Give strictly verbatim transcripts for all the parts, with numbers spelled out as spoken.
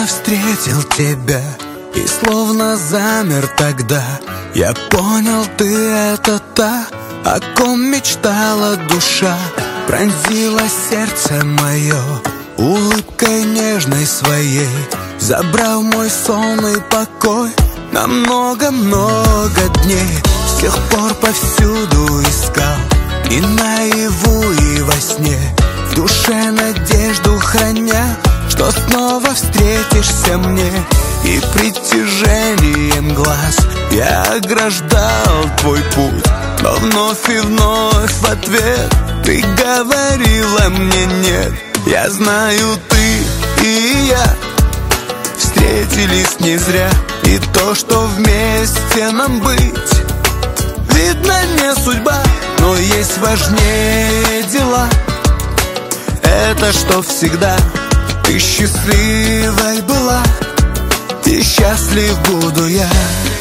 встретил тебя и словно замер тогда, я понял, ты это та, о ком мечтала душа. Пронзила сердце мое улыбкой нежной своей, забрав мой сон и покой на много-много дней. С тех пор повсюду искал, и наяву, и во сне, в душе надежду храня, что снова встретишься мне. И притяжением глаз я ограждал твой путь, но вновь и вновь в ответ ты говорила мне нет. Я знаю, ты и я встретились не зря, и то, что вместе нам быть, видно, не судьба, но есть важнее дела. Это что всегда ты счастливой была, и счастлив буду я.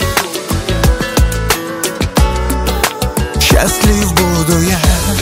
Счастлив буду я.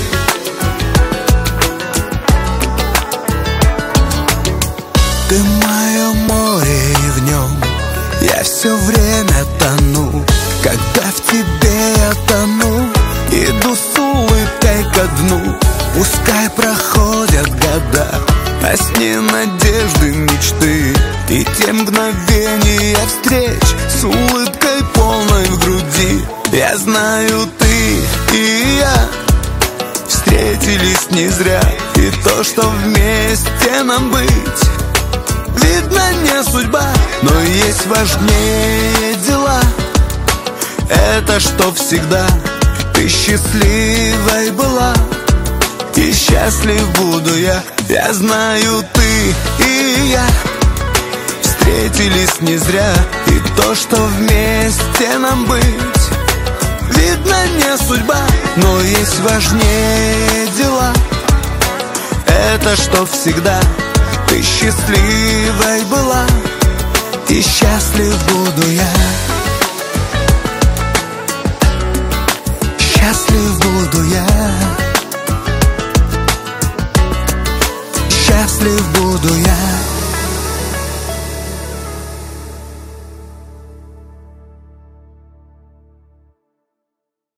Ты мое море, и в нем я все время тону. Когда в тебе я тону, иду с улыбкой ко дну. Пускай проходят года, а с ней надежды, мечты, и те мгновения встреч с улыбкой полной в груди. Я знаю, ты и я встретились не зря, и то, что вместе нам быть, видно, не судьба, но есть важнее дела. Это что всегда ты счастливой была, и счастлив буду я. Я знаю, ты и я встретились не зря, и то, что вместе нам быть, видно, не судьба, но есть важнее дела. Это что всегда ты счастливой была, и счастлив буду я.